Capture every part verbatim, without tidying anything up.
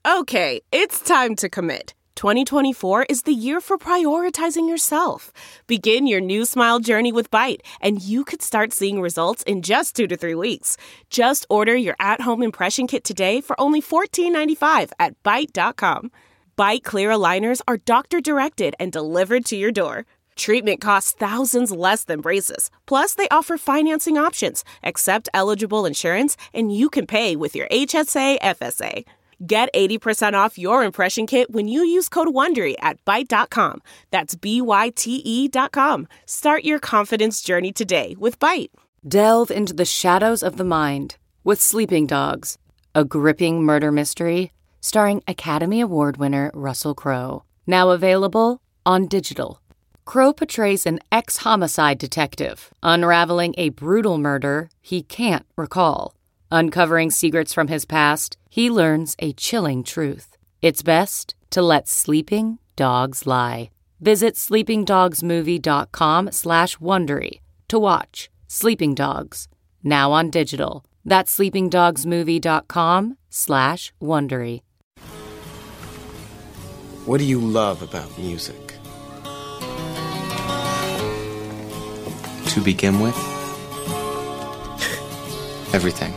Okay, it's time to commit. twenty twenty-four is the year for prioritizing yourself. Begin your new smile journey with Byte, and you could start seeing results in just two to three weeks. Just order your at-home impression kit today for only fourteen ninety-five at byte dot com. Byte clear aligners are doctor-directed and delivered to your door. Treatment costs thousands less than braces. Plus, they offer financing options, accept eligible insurance, and you can pay with your H S A F S A. Get eighty percent off your impression kit when you use code WONDERY at byte dot com. That's B Y T E dot com. Start your confidence journey today with Byte. Delve into the shadows of the mind with Sleeping Dogs, a gripping murder mystery starring Academy Award winner Russell Crowe. Now available on digital. Crowe portrays an ex-homicide detective unraveling a brutal murder he can't recall. Uncovering secrets from his past, he learns a chilling truth. It's best to let sleeping dogs lie. Visit sleepingdogsmovie.com slash Wondery to watch Sleeping Dogs, now on digital. That's sleepingdogsmovie.com slash Wondery. What do you love about music? To begin with, everything.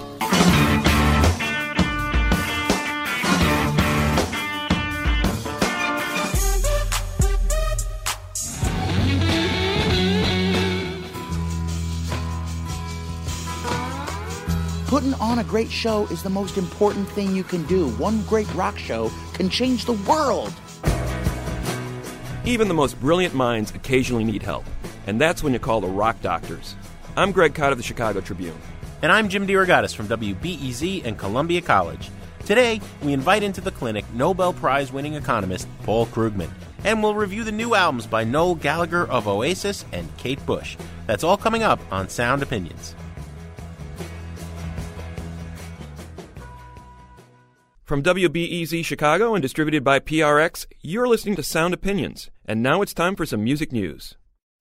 Putting on a great show is the most important thing you can do. One great rock show can change the world. Even the most brilliant minds occasionally need help, and that's when you call the Rock Doctors. I'm Greg Cott of the Chicago Tribune. And I'm Jim DeRogatis from W B E Z and Columbia College. Today, we invite into the clinic Nobel Prize-winning economist Paul Krugman, and we'll review the new albums by Noel Gallagher of Oasis and Kate Bush. That's all coming up on Sound Opinions. From W B E Z Chicago and distributed by P R X, you're listening to Sound Opinions. And now it's time for some music news.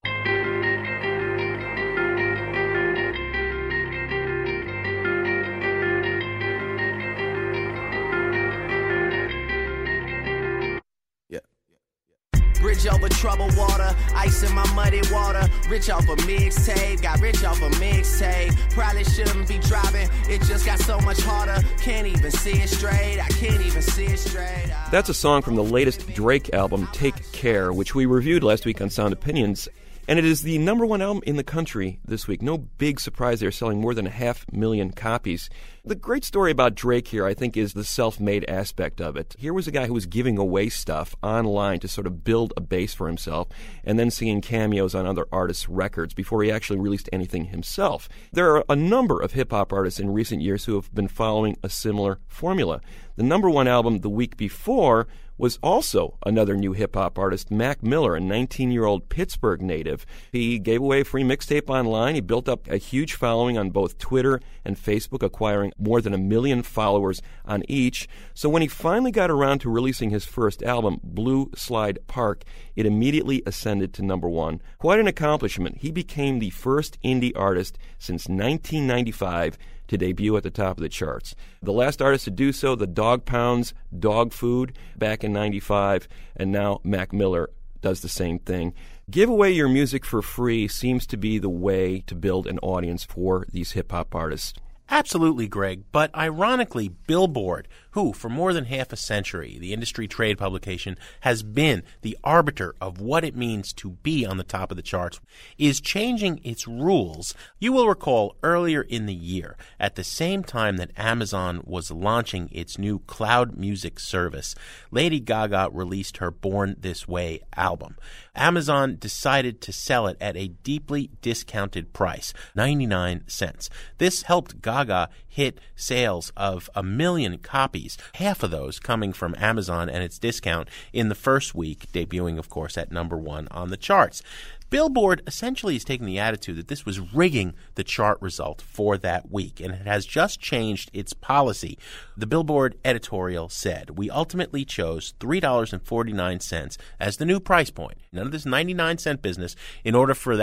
Bridge over troubled water, ice in my muddy water. Rich off a mixtape, got rich off a mixtape. Probably shouldn't be driving, it just got so much harder. Can't even see it straight, I can't even see it straight. I... That's a song from the latest Drake album, Take Care, which we reviewed last week on Sound Opinions. And it is the number one album in the country this week. No big surprise, they're selling more than a half million copies. The great story about Drake here, I think, is the self-made aspect of it. Here was a guy who was giving away stuff online to sort of build a base for himself, and then singing cameos on other artists' records before he actually released anything himself. There are a number of hip-hop artists in recent years who have been following a similar formula. The number one album the week before was also another new hip-hop artist, Mac Miller, a nineteen-year-old Pittsburgh native. He gave away a free mixtape online. He built up a huge following on both Twitter and Facebook, acquiring more than a million followers on each. So when he finally got around to releasing his first album, Blue Slide Park, it immediately ascended to number one. Quite an accomplishment. He became the first indie artist since nineteen ninety-five to debut at the top of the charts. The last artist to do so, the Dog Pounds, Dog Food, back in ninety-five, and now Mac Miller does the same thing. Give away your music for free seems to be the way to build an audience for these hip-hop artists. Absolutely, Greg. But ironically, Billboard, who for more than half a century, the industry trade publication, has been the arbiter of what it means to be on the top of the charts, is changing its rules. You will recall earlier in the year, at the same time that Amazon was launching its new cloud music service, Lady Gaga released her Born This Way album. Amazon decided to sell it at a deeply discounted price, ninety-nine cents. This helped Gaga hit sales of a million copies, half of those coming from Amazon and its discount in the first week, debuting, of course, at number one on the charts. Billboard essentially is taking the attitude that this was rigging the chart result for that week, and it has just changed its policy. The Billboard editorial said, "We ultimately chose three dollars and forty-nine cents as the new price point. None of this ninety-nine cent business in order for that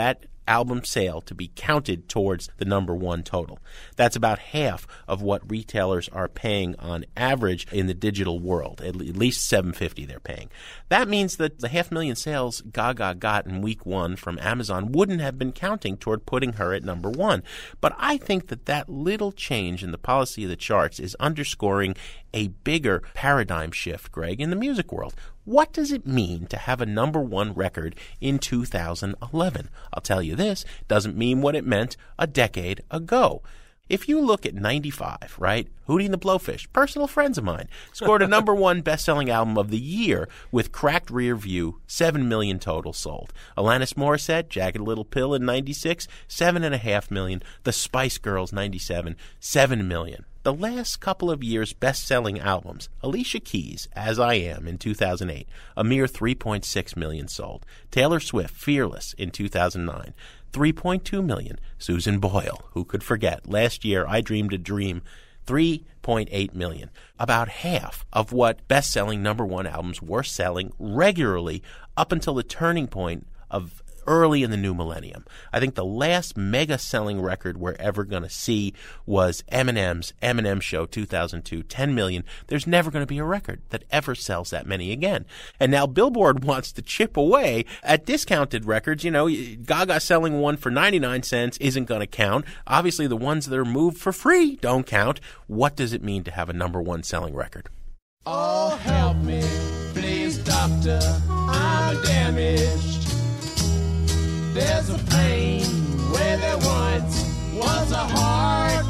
album sale to be counted towards the number one total. That's about half of what retailers are paying on average in the digital world, at least seven hundred fifty dollars they're paying. That means that the half million sales Gaga got in week one from Amazon wouldn't have been counting toward putting her at number one. But I think that that little change in the policy of the charts is underscoring a bigger paradigm shift, Greg, in the music world. What does it mean to have a number one record in two thousand eleven? I'll tell you this, doesn't mean what it meant a decade ago. If you look at ninety-five, right, Hootie and the Blowfish, personal friends of mine, scored a number one best-selling album of the year with Cracked Rear View, seven million total sold. Alanis Morissette, Jagged Little Pill in ninety-six, seven point five million. The Spice Girls, ninety-seven, seven million. The last couple of years' best-selling albums, Alicia Keys, As I Am in two thousand eight, a mere three point six million sold. Taylor Swift, Fearless in two thousand nine, three point two million. Susan Boyle, who could forget, last year I Dreamed a Dream, three point eight million. About half of what best-selling number one albums were selling regularly up until the turning point of early in the new millennium. I think the last mega-selling record we're ever going to see was Eminem's Eminem Show two thousand two, ten million. There's never going to be a record that ever sells that many again. And now Billboard wants to chip away at discounted records. You know, Gaga selling one for ninety-nine cents isn't going to count. Obviously, the ones that are moved for free don't count. What does it mean to have a number one selling record? Oh, help me, please, doctor, I'm damaged. There's a pain where there once was a heart.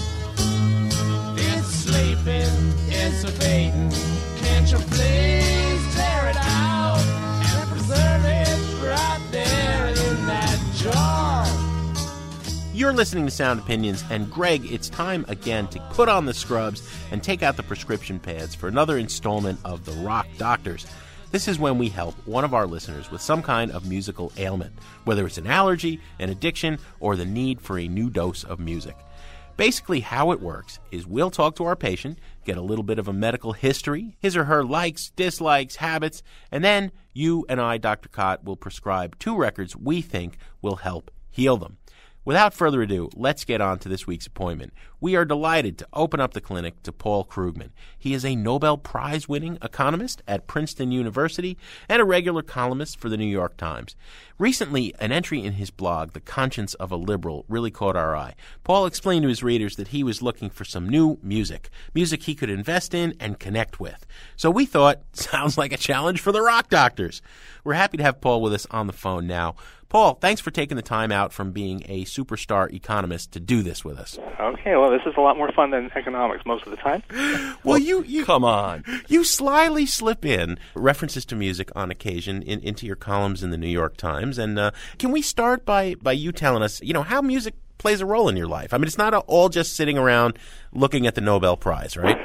It's sleeping, it's fading. Can't you please tear it out and preserve it right there in that jar? You're listening to Sound Opinions, and Greg, it's time again to put on the scrubs and take out the prescription pads for another installment of The Rock Doctors. This is when we help one of our listeners with some kind of musical ailment, whether it's an allergy, an addiction, or the need for a new dose of music. Basically, how it works is we'll talk to our patient, get a little bit of a medical history, his or her likes, dislikes, habits, and then you and I, Doctor Cott, will prescribe two records we think will help heal them. Without further ado, let's get on to this week's appointment. We are delighted to open up the clinic to Paul Krugman. He is a Nobel Prize-winning economist at Princeton University and a regular columnist for the New York Times. Recently, an entry in his blog, The Conscience of a Liberal, really caught our eye. Paul explained to his readers that he was looking for some new music, music he could invest in and connect with. So we thought, sounds like a challenge for the Rock Doctors. We're happy to have Paul with us on the phone now. Paul, thanks for taking the time out from being a superstar economist to do this with us. Okay, well, this is a lot more fun than economics most of the time. Well, well you, you come on. You slyly slip in references to music on occasion in, into your columns in the New York Times. And uh, can we start by, by you telling us, you know, how music plays a role in your life? I mean, it's not all just sitting around looking at the Nobel Prize, right?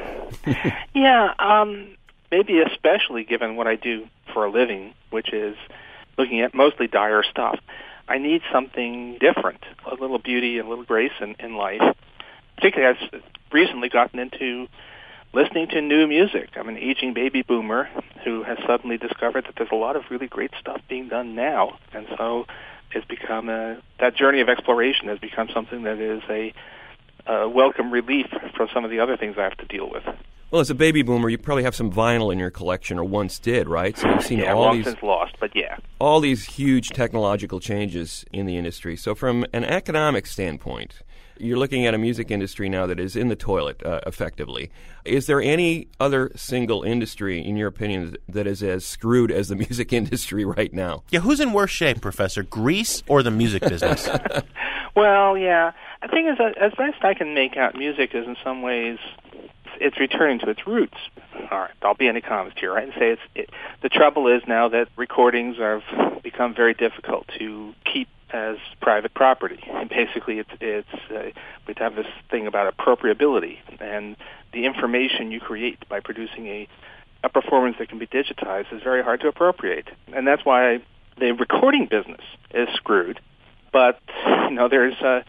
Yeah, um, maybe especially given what I do for a living, which is looking at mostly dire stuff. I need something different, a little beauty and a little grace in, in life. Particularly, I've recently gotten into listening to new music. I'm an aging baby boomer who has suddenly discovered that there's a lot of really great stuff being done now. And so it's become a, that journey of exploration has become something that is a, a welcome relief from some of the other things I have to deal with. Well, as a baby boomer, you probably have some vinyl in your collection, or once did, right? So you've seen yeah, all long these since lost, but yeah, all these huge technological changes in the industry. So, from an economic standpoint, you're looking at a music industry now that is in the toilet, uh, effectively. Is there any other single industry, in your opinion, that is as screwed as the music industry right now? Yeah, who's in worse shape, Professor? Greece or the music business? Well, yeah. The thing is, that as best I can make out, music is in some ways it's returning to its roots. All right, I'll be an economist here, right, and say it's it, the trouble is now that recordings have become very difficult to keep as private property, and basically it's it's uh, we have this thing about appropriability, and the information you create by producing a a performance that can be digitized is very hard to appropriate, and that's why the recording business is screwed. But you know, there's uh,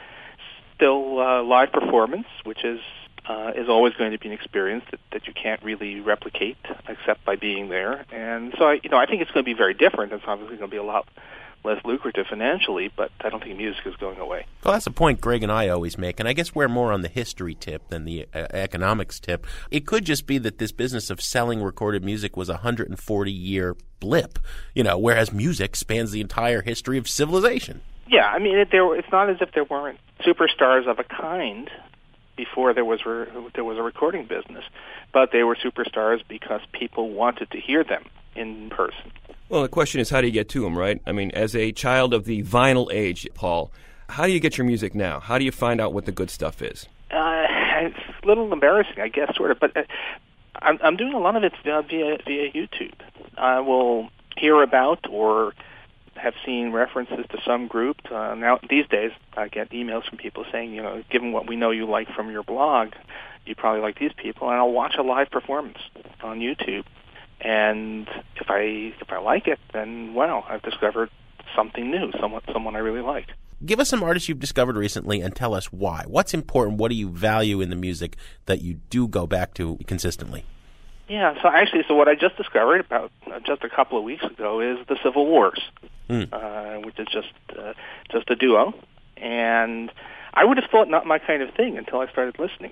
still uh, live performance, which is Uh, is always going to be an experience that, that you can't really replicate except by being there. And so, I, you know, I think it's going to be very different. It's obviously going to be a lot less lucrative financially, but I don't think music is going away. Well, that's a point Greg and I always make, and I guess we're more on the history tip than the uh, economics tip. It could just be that this business of selling recorded music was a one hundred forty year blip, you know, whereas music spans the entire history of civilization. Yeah, I mean, it, there, it's not as if there weren't superstars of a kind before there was re- there was a recording business, but they were superstars because people wanted to hear them in person. Well, the question is, how do you get to them, right? I mean, as a child of the vinyl age, Paul, how do you get your music now? How do you find out what the good stuff is? Uh, it's a little embarrassing, I guess, sort of, but uh, I'm, I'm doing a lot of it via, via YouTube. I will hear about or have seen references to some group. Uh, now, these days, I get emails from people saying, you know, given what we know you like from your blog, you probably like these people, and I'll watch a live performance on YouTube. And if I if I like it, then, wow, I've discovered something new, someone, someone I really like. Give us some artists you've discovered recently and tell us why. What's important? What do you value in the music that you do go back to consistently? Yeah, so actually, so what I just discovered about uh, just a couple of weeks ago is the Civil Wars, mm. uh, which is just uh, just a duo, and I would have thought not my kind of thing until I started listening.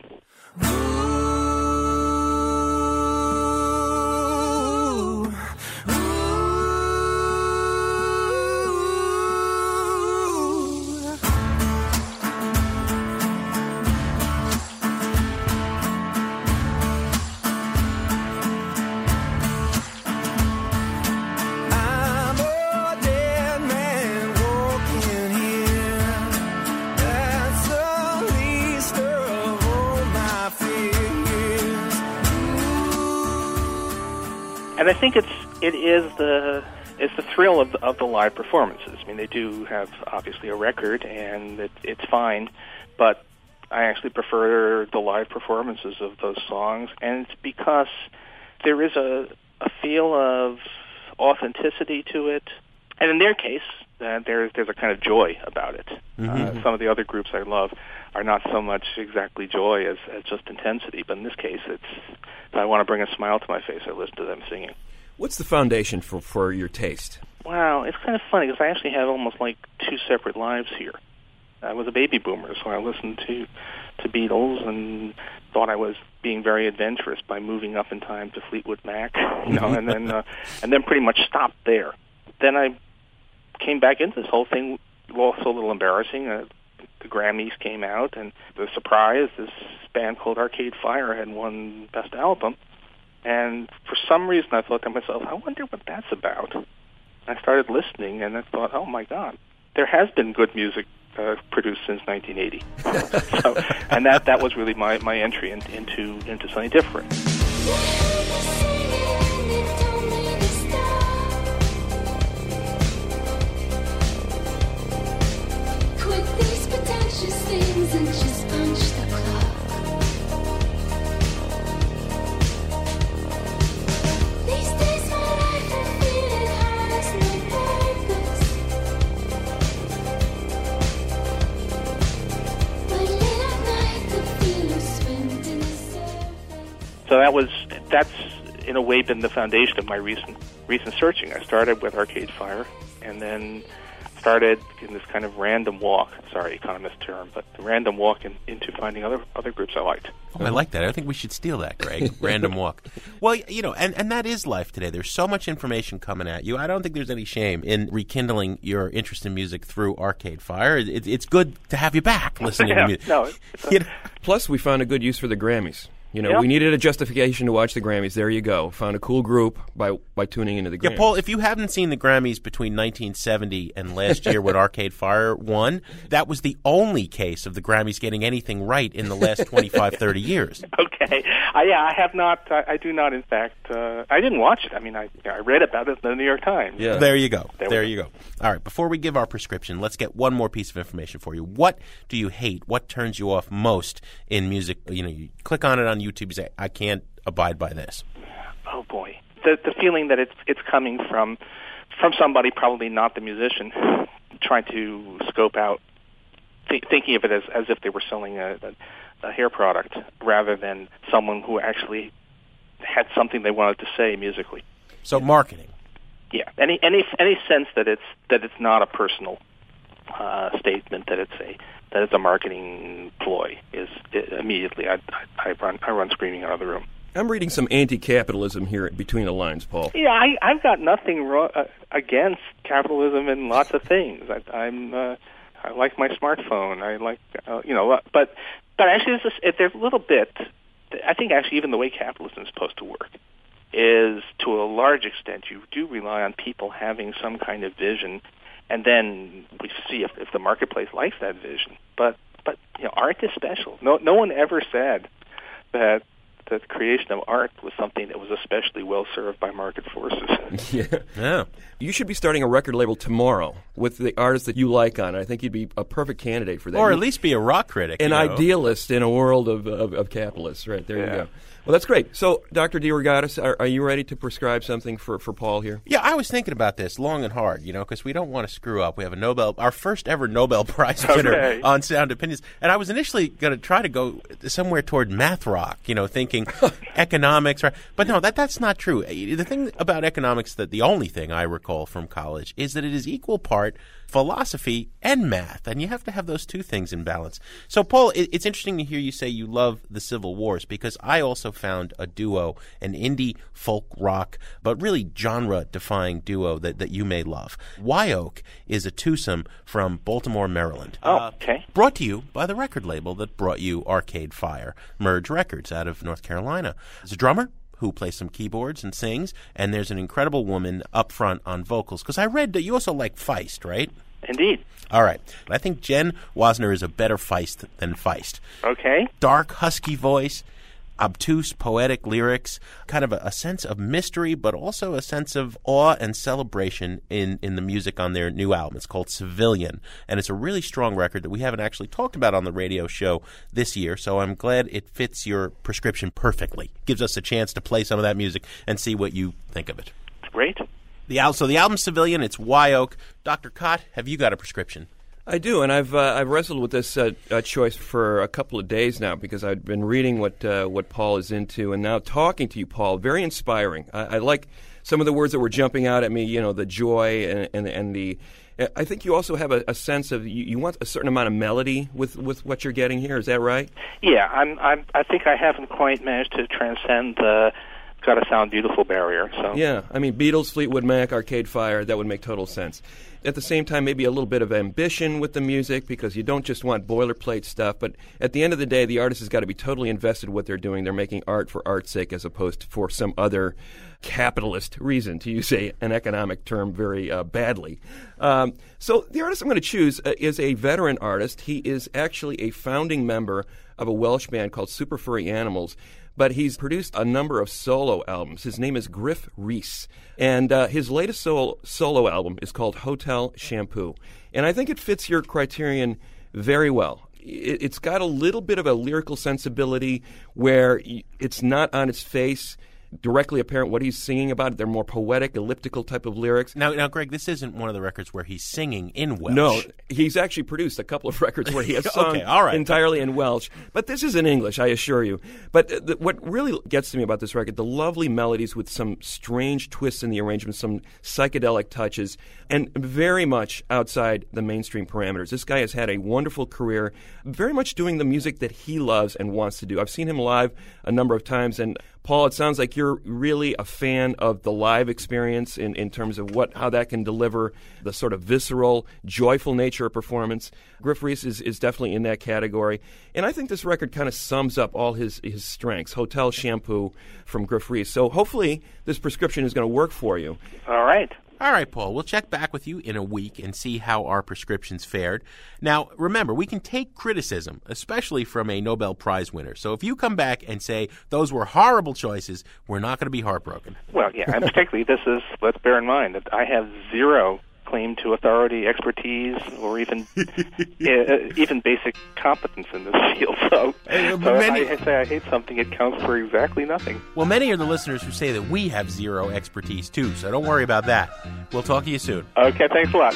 And I think it's it is the it's the thrill of the, of the live performances. I mean, they do have obviously a record, and it, it's fine, but I actually prefer the live performances of those songs, and it's because there is a a feel of authenticity to it, and in their case, uh, there's there's a kind of joy about it. Mm-hmm. Uh, some of the other groups I love are not so much exactly joy as, as just intensity, but in this case, it's if I want to bring a smile to my face, I listen to them singing. What's the foundation for, for your taste? Wow, it's kind of funny because I actually have almost like two separate lives here. I was a baby boomer, so I listened to to Beatles and thought I was being very adventurous by moving up in time to Fleetwood Mac, you know, and then uh, and then pretty much stopped there. Then I came back into this whole thing, also a little embarrassing. Uh, the Grammys came out, and the surprise, this band called Arcade Fire had won Best Album. And for some reason, I thought to myself, I wonder what that's about. I started listening, and I thought, oh, my God, there has been good music uh, produced since nineteen eighty. so, and that, that was really my, my entry in, into into something different. Things and just punch the clock. These days my life I feel it has no purpose. But late at night the feelings swim in the surface. So that was that's in a way been the foundation of my recent recent searching. I started with Arcade Fire, and then started in this kind of random walk, sorry, economist term, but the random walk in, into finding other other groups I liked. Oh, I like that. I think we should steal that, Greg. Random walk. Well, you know, and, and that is life today. There's so much information coming at you. I don't think there's any shame in rekindling your interest in music through Arcade Fire. It, it's good to have you back listening yeah, to music. No, it's a- you know? Plus, we found a good use for the Grammys. You know, Yep. we needed a justification to watch the Grammys. There you go. Found a cool group by by tuning into the Grammys. Yeah, Paul, if you haven't seen the Grammys between nineteen seventy and last year when Arcade Fire won, that was the only case of the Grammys getting anything right in the last twenty-five, thirty years. Okay. Uh, yeah, I have not, I, I do not, in fact, uh, I didn't watch it. I mean, I, I read about it in the New York Times. Yeah. There you go. There There, we you go. All right, before we give our prescription, let's get one more piece of information for you. What do you hate? What turns you off most in music? You know, you click on it on YouTube, you say, I can't abide by this. Oh, boy. The the feeling that it's it's coming from from somebody, probably not the musician, trying to scope out, th- thinking of it as, as if they were selling a, a, a hair product rather than someone who actually had something they wanted to say musically. So marketing. Yeah, any any any sense that it's that it's not a personal uh, statement, that it's a that it's a marketing ploy is it, immediately I, I I run I run screaming out of the room. I'm reading some anti-capitalism here between the lines, Paul. Yeah, I, I've got nothing wrong, uh, against capitalism in lots of things. I, I'm uh, I like my smartphone. I like uh, you know, but but actually, there's, this, there's a little bit. I think actually, even the way capitalism is supposed to work is, to a large extent, you do rely on people having some kind of vision, and then we see if, if the marketplace likes that vision. But but you know, art is special. No no one ever said that the creation of art was something that was especially well served by market forces. Yeah. Yeah. You should be starting a record label tomorrow with the artists that you like on it. I think you'd be a perfect candidate for that. Or You- at least be a rock critic. An you know? idealist in a world of, of, of capitalists. Right, there you Yeah. go. Well, that's great. So, Doctor DeRogatis, are, are you ready to prescribe something for, for Paul here? Yeah, I was thinking about this long and hard, you know, because we don't want to screw up. We have a Nobel, our first ever Nobel Prize winner Okay. on Sound Opinions. And I was initially going to try to go somewhere toward math rock, you know, thinking economics. Right? But no, that that's not true. The thing about economics, that the only thing I recall from college, is that it is equal part philosophy and math, and you have to have those two things in balance. So, Paul, it, it's interesting to hear you say you love the Civil Wars, because I also found a duo, an indie folk rock, but really genre-defying duo that, that you may love. Wyoke is a twosome from Baltimore, Maryland. Oh, okay. Brought to you by the record label that brought you Arcade Fire, Merge Records, out of North Carolina. There's a drummer who plays some keyboards and sings, and there's an incredible woman up front on vocals. Because I read that you also like Feist, right? Indeed. All right. I think Jen Wasner is a better Feist than Feist. Okay. Dark, husky voice, obtuse, poetic lyrics, kind of a, a sense of mystery, but also a sense of awe and celebration in, in the music on their new album. It's called Civilian, and it's a really strong record that we haven't actually talked about on the radio show this year, so I'm glad it fits your prescription perfectly. Gives us a chance to play some of that music and see what you think of it. It's great. The al- So the album Civilian, it's Wyoke. Doctor Cott, have you got a prescription? I do, and I've uh, I've wrestled with this uh, uh, choice for a couple of days now, because I've been reading what uh, what Paul is into, and now talking to you, Paul. Very inspiring. I, I like some of the words that were jumping out at me. You know, the joy and and, and the. I think you also have a, a sense of you, you want a certain amount of melody with, with what you're getting here. Is that right? Yeah, I'm, I'm. I think I haven't quite managed to transcend the "got to sound beautiful" barrier. So Yeah, I mean, Beatles, Fleetwood Mac, Arcade Fire, that would make total sense. At the same time, maybe a little bit of ambition with the music, because you don't just want boilerplate stuff, but at the end of the day, the artist has got to be totally invested in what they're doing. They're making art for art's sake as opposed to for some other capitalist reason, to use a, an economic term very uh, badly. Um, so the artist I'm going to choose uh, is a veteran artist. He is actually a founding member of a Welsh band called Super Furry Animals, but he's produced a number of solo albums. His name is Griff Rhys, and uh, his latest solo, solo album is called Hotel Shampoo. And I think it fits your criterion very well. It, it's got a little bit of a lyrical sensibility where y- it's not on its face directly apparent what he's singing about. They're more poetic, elliptical type of lyrics. Now, now, Greg, this isn't one of the records where he's singing in Welsh. No, he's actually produced a couple of records where he has sung Okay, all right. entirely in Welsh. But this is in English, I assure you. But uh, the, what really gets to me about this record, the lovely melodies with some strange twists in the arrangement, some psychedelic touches, and very much outside the mainstream parameters. This guy has had a wonderful career, very much doing the music that he loves and wants to do. I've seen him live a number of times, and Paul, it sounds like you're really a fan of the live experience in, in terms of what how that can deliver the sort of visceral, joyful nature of performance. Griff Rhys is, is definitely in that category. And I think this record kind of sums up all his, his strengths. Hotel Shampoo from Griff Rhys. So hopefully this prescription is going to work for you. all right. All right, Paul, we'll check back with you in a week and see how our prescriptions fared. Now, remember, we can take criticism, especially from a Nobel Prize winner. So if you come back and say those were horrible choices, we're not going to be heartbroken. Well, yeah, and particularly this is, let's bear in mind that I have zero claim to authority, expertise, or even uh, even basic competence in this field. So, Uh, so many- if I say I hate something, it counts for exactly nothing. Well, many are the listeners who say that we have zero expertise, too, so don't worry about that. We'll talk to you soon. Okay, thanks a lot.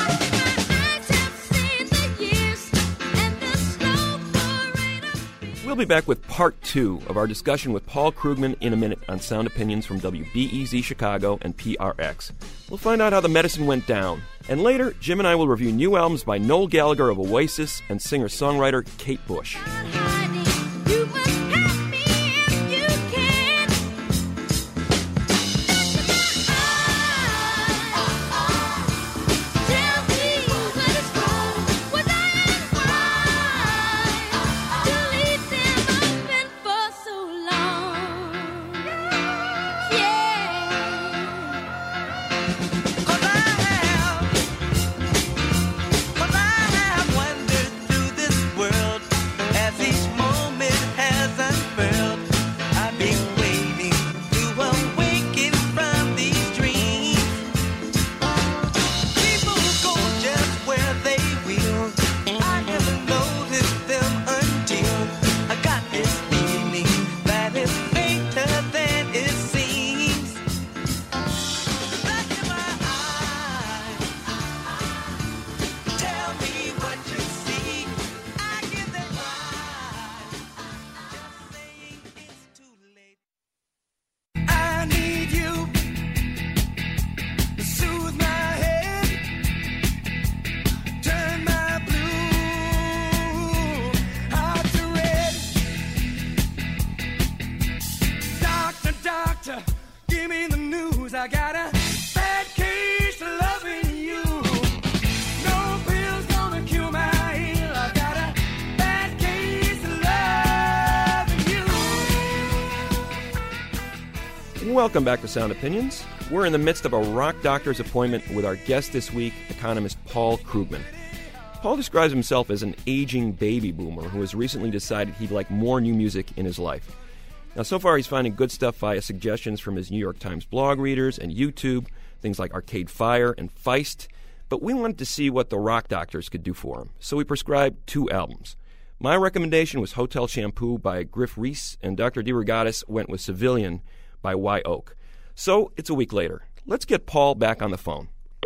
We'll We'll be back with part two of our discussion with Paul Krugman in a minute on Sound Opinions from W B E Z Chicago and P R X. We'll find out how the medicine went down. And later, Jim and I will review new albums by Noel Gallagher of Oasis and singer-songwriter Kate Bush. I got a bad case of loving you. No pill's gonna cure my ill. I got a bad case of loving you. Welcome back to Sound Opinions. We're in the midst of a rock doctor's appointment with our guest this week, economist Paul Krugman. Paul describes himself as an aging baby boomer who has recently decided he'd like more new music in his life. Now, so far he's finding good stuff via suggestions from his New York Times blog readers and YouTube, things like Arcade Fire and Feist, but we wanted to see what the rock doctors could do for him, so we prescribed two albums. My recommendation was Hotel Shampoo by Griff Rhys, and Doctor DeRogatis went with Civilian by Wye Oak. So, it's a week later. Let's get Paul back on the phone.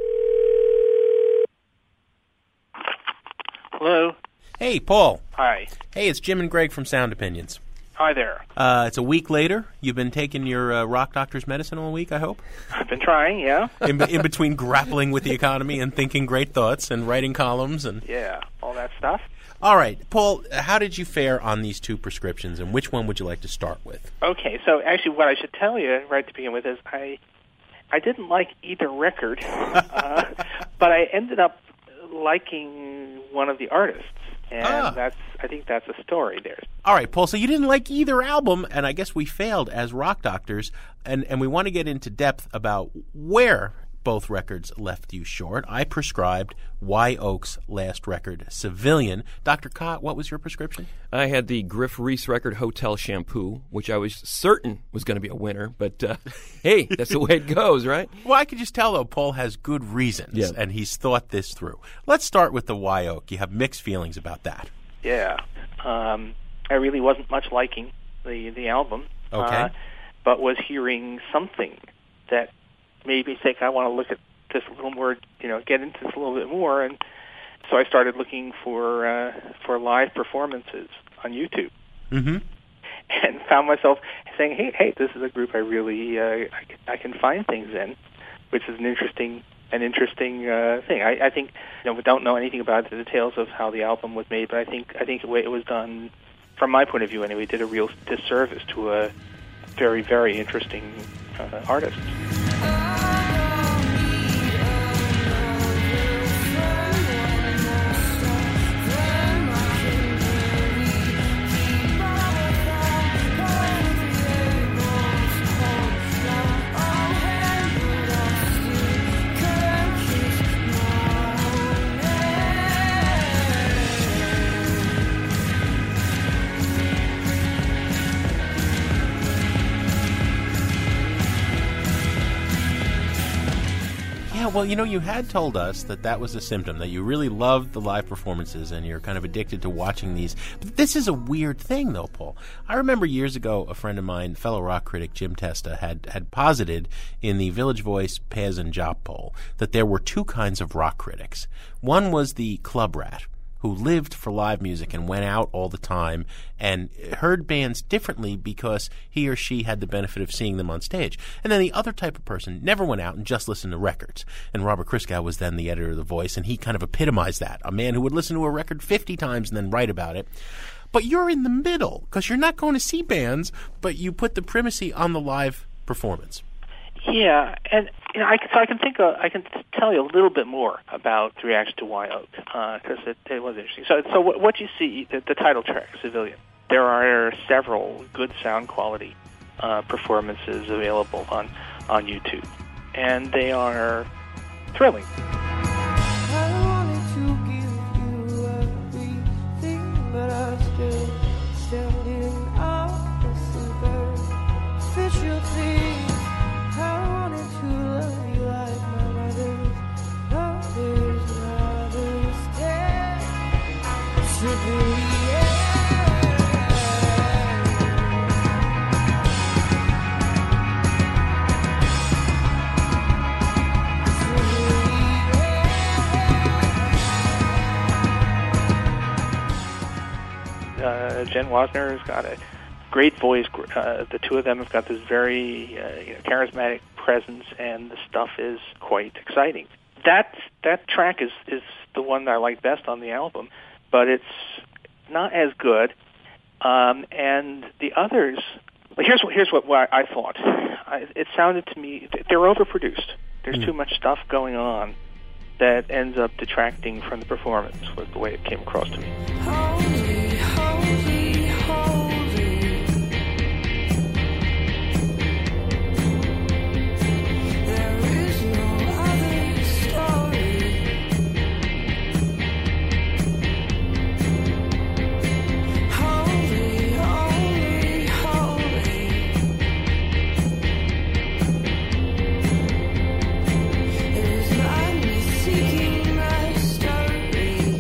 Hello. Hey, Paul. Hi. Hey, it's Jim and Greg from Sound Opinions. Hi there. Uh, it's a week later. You've been taking your uh, rock doctor's medicine all week, I hope? I've been trying, yeah. in, in between grappling with the economy and thinking great thoughts and writing columns and... Yeah, all that stuff. All right. Paul, how did you fare on these two prescriptions, and which one would you like to start with? Okay, so actually what I should tell you right to begin with is I I didn't like either record, uh, but I ended up liking one of the artists. And ah. that's, I think that's a story there. All right, Paul, so you didn't like either album, and I guess we failed as rock doctors, and, and we want to get into depth about where both records left you short. I prescribed Wye Oak's last record, Civilian. Doctor Cott, what was your prescription? I had the Griff Rhys record, Hotel Shampoo, which I was certain was going to be a winner, but uh, hey, that's the way it goes, right? Well, I could just tell, though, Paul has good reasons, yeah. and he's thought this through. Let's start with the Wye Oak. You have mixed feelings about that. Yeah. Um, I really wasn't much liking the, the album, okay. uh, but was hearing something that made me think I want to look at this a little more, you know, get into this a little bit more, and so I started looking for uh, for live performances on YouTube, mm-hmm. and found myself saying, "Hey, hey, this is a group I really uh, I, can, I can find things in," which is an interesting an interesting uh, thing. I, I think you know we don't know anything about the details of how the album was made, but I think I think the way it was done, from my point of view anyway, did a real disservice to a very very interesting uh, artist. Well, you know, you had told us that that was a symptom, that you really loved the live performances and you're kind of addicted to watching these. But this is a weird thing, though, Paul. I remember years ago, a friend of mine, fellow rock critic Jim Testa, had, had posited in the Village Voice Paz and Jop poll that there were two kinds of rock critics. One was the club rat, who lived for live music and went out all the time and heard bands differently because he or she had the benefit of seeing them on stage. And then the other type of person never went out and just listened to records. And Robert Christgau was then the editor of The Voice, and he kind of epitomized that, a man who would listen to a record fifty times and then write about it. But you're in the middle because you're not going to see bands, but you put the primacy on the live performance. Yeah, and you know, I, so I can think of, I can tell you a little bit more about the reaction to Wye Oak because uh, it, it was interesting. So, so what, what you see, the, the title track, Civilian, there are several good sound quality uh, performances available on on YouTube, and they are thrilling. I wanted to give you everything, but I still standing on the superficial thing. I wanted to love you like my mother's others, others dare to be. Uh, Jen Wasner has got a great voice. Uh, the two of them have got this very uh, you know, charismatic presence, and the stuff is quite exciting. That that track is, is the one that I like best on the album, but it's not as good. Um, and the others, well, here's what here's what, what I thought. I, it sounded to me they're overproduced. There's mm. too much stuff going on that ends up detracting from the performance. Was the way it came across to me. Holy, holy, holy. There is no other story. Holy, holy, holy. It is madness seeking mastery.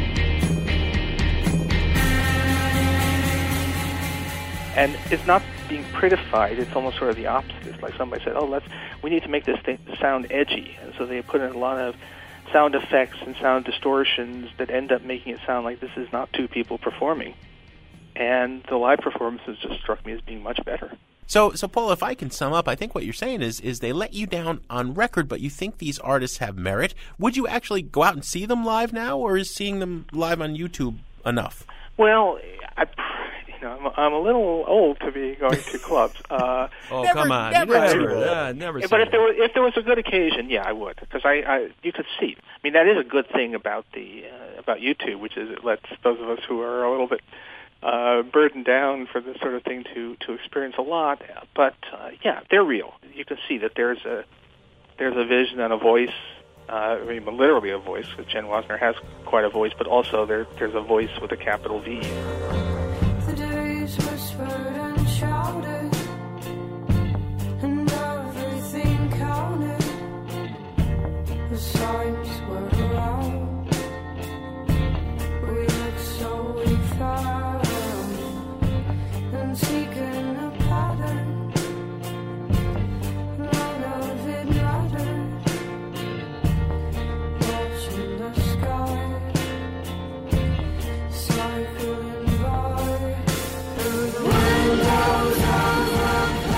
And it's not being prettified. It's almost sort of the opposite. It's like somebody said, "Oh, let's we need to make this thing sound edgy," and so they put in a lot of sound effects and sound distortions that end up making it sound like this is not two people performing. And the live performances just struck me as being much better. So, so Paul, if I can sum up, I think what you're saying is is they let you down on record, but you think these artists have merit. Would you actually go out and see them live now, or is seeing them live on YouTube enough? Well, I, you know, I'm, I'm a little old to be going to clubs. Uh, Oh, Never- come on. never You too never, old. uh, never but seen if there it. was if there was a good occasion, yeah, I would, because I, I you could see. I mean, that is a good thing about the uh, about YouTube, which is it lets those of us who are a little bit uh, burdened down for this sort of thing to to experience a lot. But uh, yeah, they're real. You can see that there's a there's a vision and a voice. Uh, I mean, literally a voice, because Jen Wasner has quite a voice, but also there there's a voice with a capital V. The days whispered and shouted, and everything counted. The signs were around. We looked so we found, and seeking a pattern. None of it mattered. Watching the sky, cycling by through the windows of the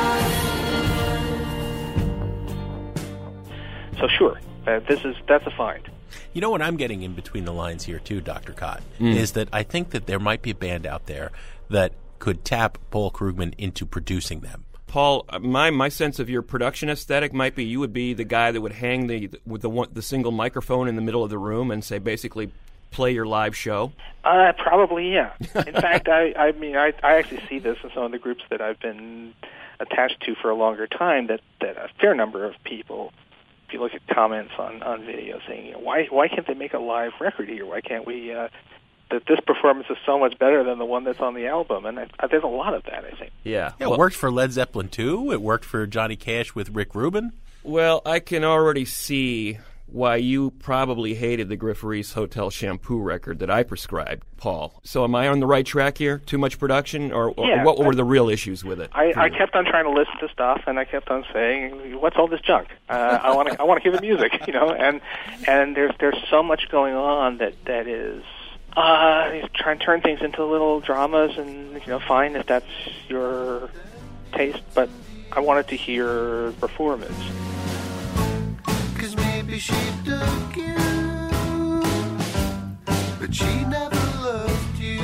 past. So sure, uh, this is that's a find. You know what I'm getting in between the lines here, too, Doctor Cott, Mm. is that I think that there might be a band out there that could tap Paul Krugman into producing them. Paul, uh, my my sense of your production aesthetic might be you would be the guy that would hang the with the one, the single microphone in the middle of the room and say basically play your live show. Uh, probably, yeah. In fact, I, I mean, I, I actually see this in some of the groups that I've been attached to for a longer time, that, that a fair number of people, if you look at comments on, on video saying, you know, why why can't they make a live record here? Why can't we, uh, that this performance is so much better than the one that's on the album? And I, I, there's a lot of that, I think. Yeah. Yeah, it worked for Led Zeppelin two. It worked for Johnny Cash with Rick Rubin. Well, I can already see why you probably hated the Griff Reese Hotel Shampoo record that I prescribed, Paul. So am I on the right track here? Too much production? Or, or Yeah, what were I- the real issues with it? I, for I you? kept on trying to listen to stuff, and I kept on saying, "What's all this junk? Uh, I want to, I want to hear the music," you know. And and there's there's so much going on that that is Uh, you try and turn things into little dramas, and you know, fine if that's your taste. But I wanted to hear performance. Cause maybe she took you, but she never loved you.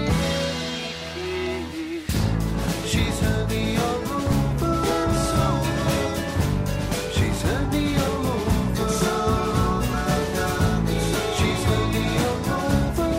She's honey all over, she's honey all over, she's honey all over,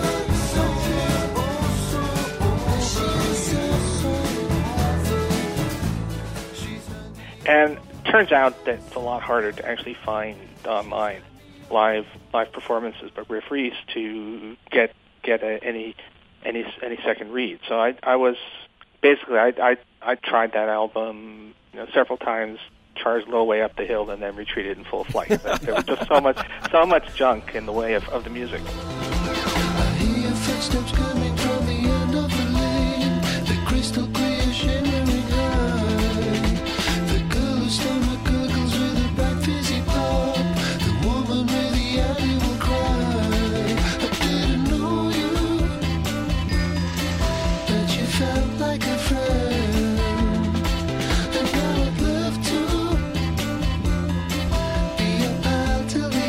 And it turns out that it's a lot harder to actually find online live live performances by Riff Reese to get get a, any any any second read. So I I was basically I I, I tried that album you know, several times, charged a little way up the hill, and then retreated in full flight. But there was just so much so much junk in the way of, of the music. I hear footsteps coming from the end of the lane, the crystal clear shimmering high. The girl whose stomach gurgles with a black fizzy pop, the woman with the animal cry. I didn't know you, but you felt like a friend, and now I'd love to be a pal till the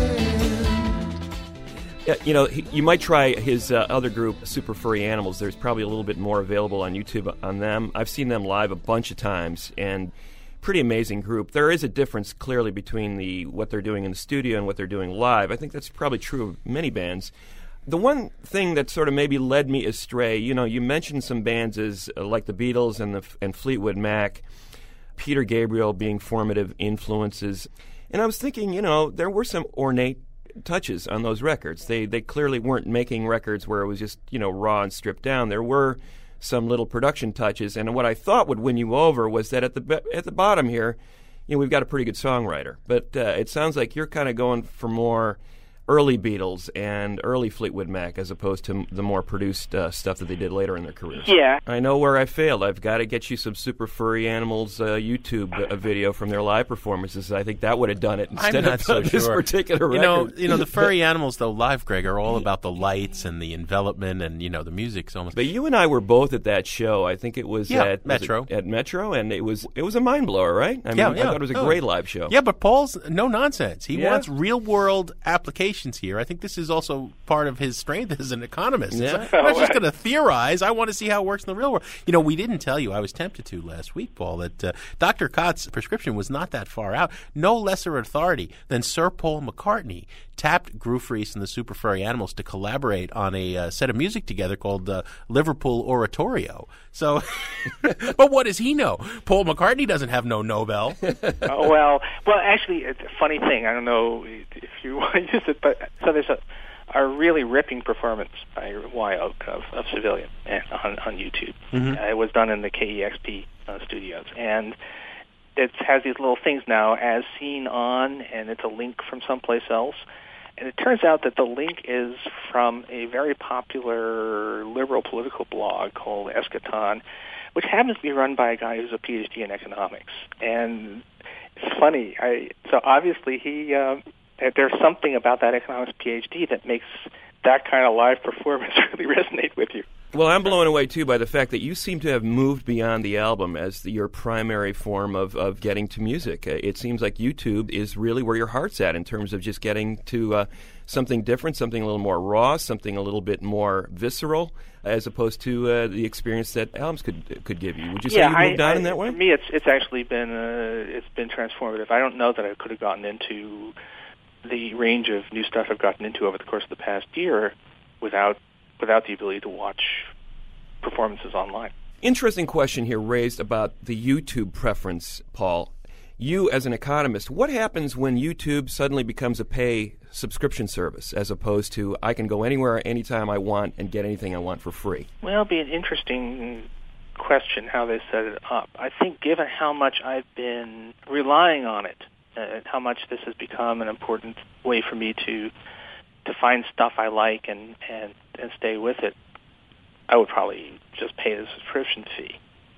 end. Yeah, you know, he, you might try his uh, other group, Super Furry Animals. There's probably a little bit more available on YouTube on them. I've seen them live a bunch of times, and pretty amazing group. There is a difference clearly between the what they're doing in the studio and what they're doing live. I think that's probably true of many bands. The one thing that sort of maybe led me astray, you know, you mentioned some bands as uh, like the Beatles and the and Fleetwood Mac, Peter Gabriel being formative influences, and I was thinking, you know, there were some ornate touches on those records. They they clearly weren't making records where it was just, you know, raw and stripped down. There were some little production touches, and what I thought would win you over was that at the at the bottom here, you know, we've got a pretty good songwriter. But uh, it sounds like you're kind of going for more early Beatles and early Fleetwood Mac as opposed to m- the more produced uh, stuff that they did later in their careers. Yeah. I know where I failed. I've got to get you some Super Furry Animals uh, YouTube uh, video from their live performances. I think that would have done it instead I'm not of so this sure. particular You record. know, you know, the furry animals, though, live, Greg, are all about the lights and the envelopment, and you know, the music's almost. But you and I were both at that show. I think it was Yeah, at was Metro. it at Metro, and it was it was a mind blower, right? I mean, Yeah, I yeah. thought it was a Oh. great live show. Yeah, but Paul's no nonsense. He Yeah. wants real world applications here. I think this is also part of his strength as an economist. It's Yeah. not- I'm not just going to theorize. I want to see how it works in the real world. You know, we didn't tell you. I was tempted to last week, Paul, that uh, Doctor Cott's prescription was not that far out. No lesser authority than Sir Paul McCartney tapped Groove Reese and the Super Furry Animals to collaborate on a uh, set of music together called uh, Liverpool Oratorio. So, but what does he know? Paul McCartney doesn't have no Nobel. Oh, well, well, actually, it's a funny thing. I don't know if you want to use it, but so there's a, a really ripping performance by Wyoke of, of Civilian on, on YouTube. Mhm. Uh, it was done in the K E X P uh, studios, and it has these little things now as seen on, and it's a link from someplace else. And it turns out that the link is from a very popular liberal political blog called Eschaton, which happens to be run by a guy who's a P H D in economics. And it's funny. I, so obviously he um, there's something about that economics P H D that makes that kind of live performance really resonate with you. Well, I'm blown away, too, by the fact that you seem to have moved beyond the album as the, your primary form of, of getting to music. Uh, it seems like YouTube is really where your heart's at in terms of just getting to uh, something different, something a little more raw, something a little bit more visceral, as opposed to uh, the experience that albums could could give you. Would you say yeah, you moved I, on I, in that way? For me, it's it's actually been uh, it's been transformative. I don't know that I could have gotten into the range of new stuff I've gotten into over the course of the past year without without the ability to watch performances online. Interesting question here raised about the YouTube preference, Paul. You, as an economist, what happens when YouTube suddenly becomes a pay subscription service as opposed to I can go anywhere, anytime I want and get anything I want for free? Well, it'll be an interesting question how they set it up. I think given how much I've been relying on it, uh, how much this has become an important way for me to to find stuff I like and, and, and stay with it, I would probably just pay the subscription fee.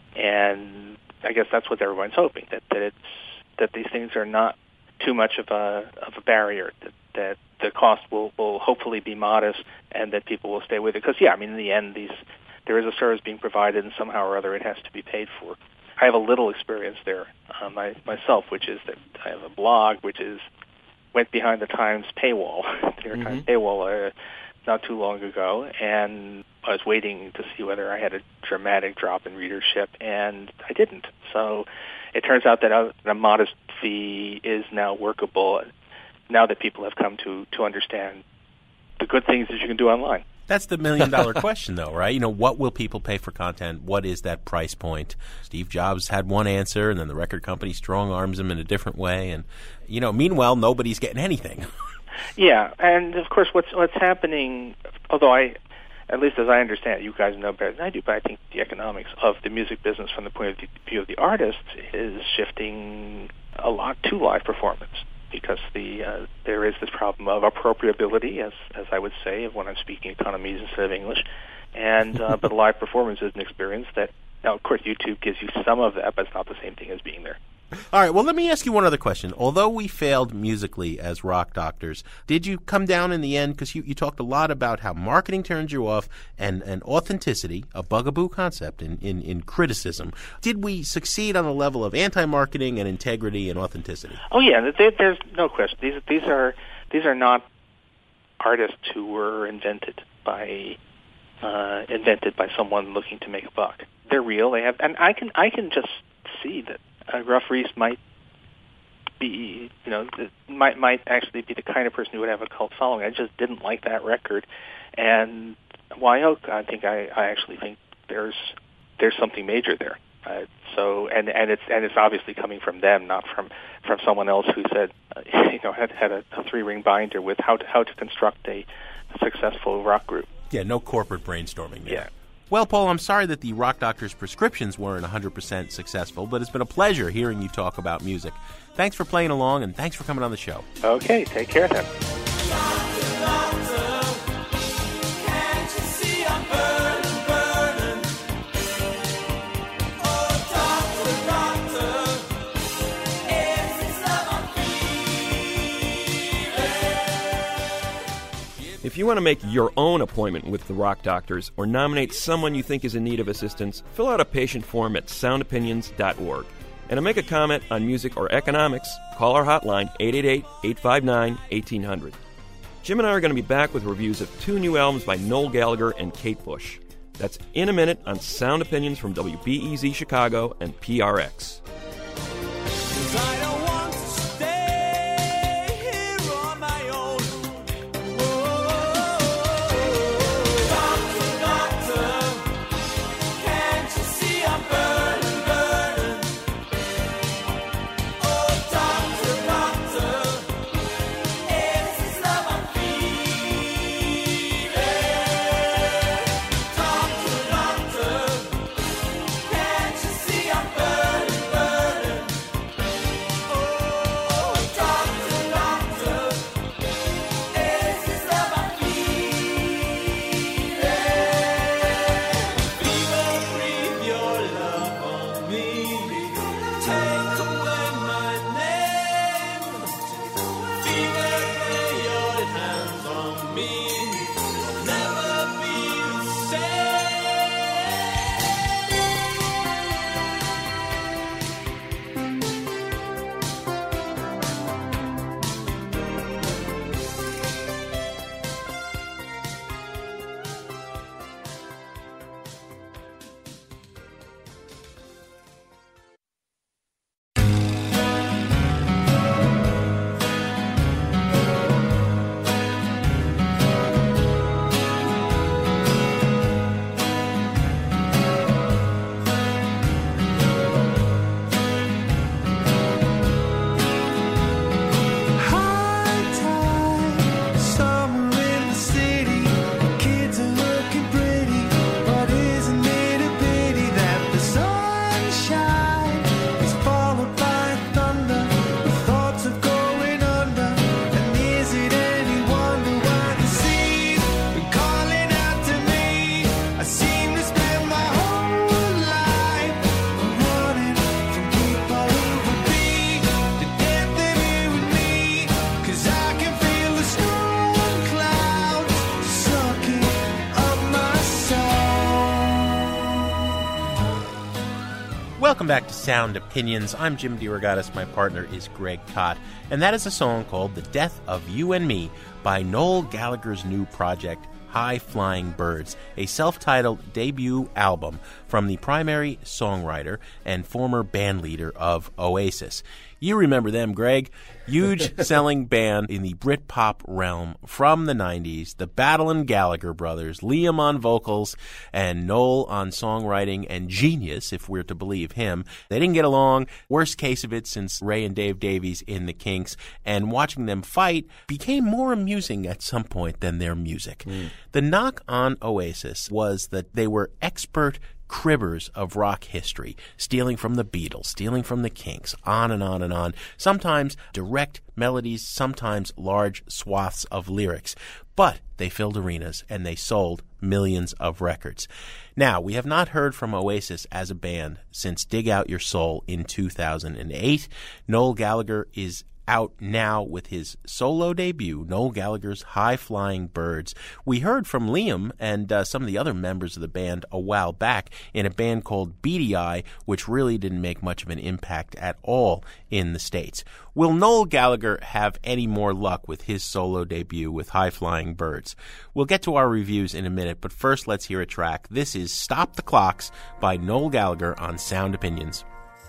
And I guess that's what everyone's hoping, that, that it's that these things are not too much of a of a barrier, that that the cost will, will hopefully be modest and that people will stay with it. Because, yeah, I mean, in the end, these there is a service being provided, and somehow or other it has to be paid for. I have a little experience there uh, my, myself, which is that I have a blog which is went behind the Times paywall, the New York Times paywall, uh, not too long ago, and I was waiting to see whether I had a dramatic drop in readership, and I didn't. So it turns out that a, a modest fee is now workable now that people have come to, to understand the good things that you can do online. That's the million-dollar question, though, right? You know, what will people pay for content? What is that price point? Steve Jobs had one answer, and then the record company strong-arms him in a different way. And, you know, meanwhile, nobody's getting anything. Yeah, and, of course, what's what's happening, although I, at least as I understand it, you guys know better than I do, but I think the economics of the music business from the point of view of the artist is shifting a lot to live performance. Because the uh, there is this problem of appropriability, as as I would say, when I'm speaking economies instead of English, and uh, but live performance is an experience that now, of course, YouTube gives you some of that, but it's not the same thing as being there. All right, well, let me ask you one other question. Although we failed musically as rock doctors, did you come down in the end, because you, you talked a lot about how marketing turns you off and, and authenticity, a bugaboo concept in, in, in criticism. Did we succeed on the level of anti-marketing and integrity and authenticity? Oh, yeah, there, there's no question. These, these are these are not artists who were invented by uh, invented by someone looking to make a buck. They're real. They have, and I can I can just see that Uh, Ruff Rhys might be, you know, the, might might actually be the kind of person who would have a cult following. I just didn't like that record, and Wye Oak, I think I, I actually think there's there's something major there. Uh, so and and it's and it's obviously coming from them, not from from someone else who said, uh, you know, had had a, a three ring binder with how to how to construct a successful rock group. Yeah, no corporate brainstorming there. Yeah. Well, Paul, I'm sorry that the Rock Doctor's prescriptions weren't one hundred percent successful, but it's been a pleasure hearing you talk about music. Thanks for playing along, and thanks for coming on the show. Okay, take care then. If you want to make your own appointment with the Rock Doctors or nominate someone you think is in need of assistance, fill out a patient form at sound opinions dot org. And to make a comment on music or economics, call our hotline eight eight eight, eight five nine, one eight hundred. Jim and I are going to be back with reviews of two new albums by Noel Gallagher and Kate Bush. That's in a minute on Sound Opinions from W B E Z Chicago and P R X. back to Sound Opinions. I'm Jim DeRogatis. My partner is Greg Kot. And that is a song called The Death of You and Me by Noel Gallagher's new project, High Flying Birds, a self-titled debut album from the primary songwriter and former bandleader of Oasis. You remember them, Greg. Huge selling band in the Britpop realm from the nineties. The Battle Gallagher brothers, Liam on vocals and Noel on songwriting, and genius, if we're to believe him. They didn't get along. Worst case of it since Ray and Dave Davies in the Kinks. And watching them fight became more amusing at some point than their music. Mm. The knock on Oasis was that they were expert cribbers of rock history, stealing from the Beatles, stealing from the Kinks, on and on and on. Sometimes direct melodies, sometimes large swaths of lyrics. But they filled arenas and they sold millions of records. Now, we have not heard from Oasis as a band since Dig Out Your Soul in two thousand eight. Noel Gallagher is out now with his solo debut, Noel Gallagher's High Flying Birds. We heard from Liam and uh, some of the other members of the band a while back in a band called Beady Eye, which really didn't make much of an impact at all in the States. Will Noel Gallagher have any more luck with his solo debut with High Flying Birds? We'll get to our reviews in a minute, but first let's hear a track. This is Stop the Clocks by Noel Gallagher on Sound Opinions.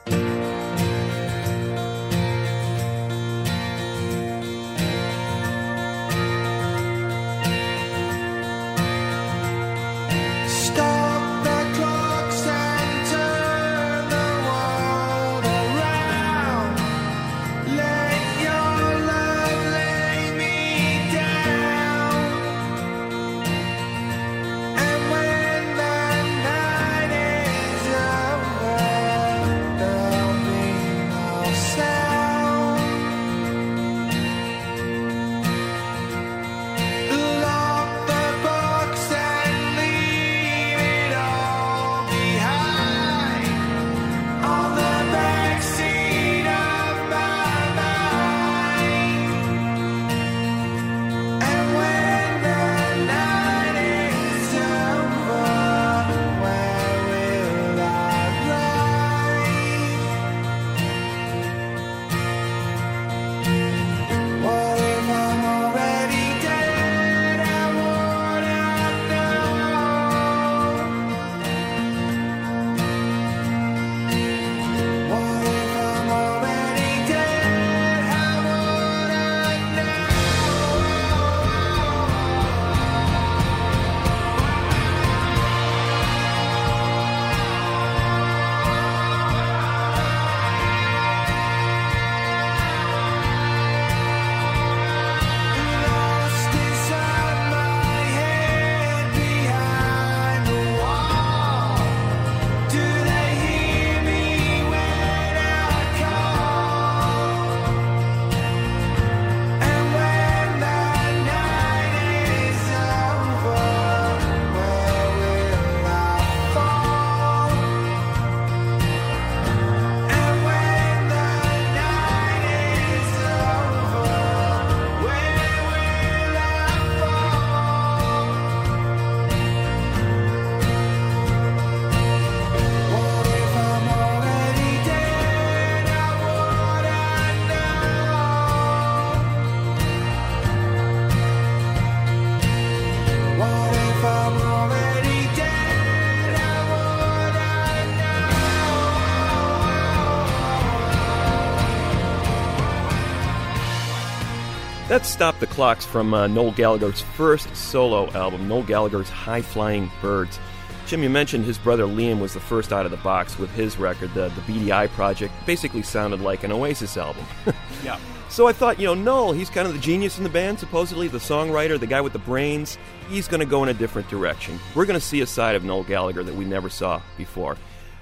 That's Stop the Clocks from uh, Noel Gallagher's first solo album, Noel Gallagher's High Flying Birds. Jim, you mentioned his brother Liam was the first out of the box with his record. The, the Beady Eye project basically sounded like an Oasis album. Yeah. So I thought, you know, Noel, he's kind of the genius in the band, supposedly, the songwriter, the guy with the brains. He's going to go in a different direction. We're going to see a side of Noel Gallagher that we never saw before.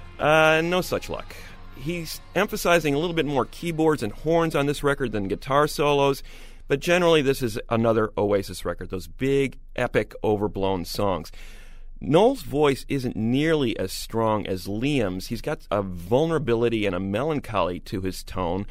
Uh, no such luck. He's emphasizing a little bit more keyboards and horns on this record than guitar solos. But generally, this is another Oasis record, those big, epic, overblown songs. Noel's voice isn't nearly as strong as Liam's. He's got a vulnerability and a melancholy to his tone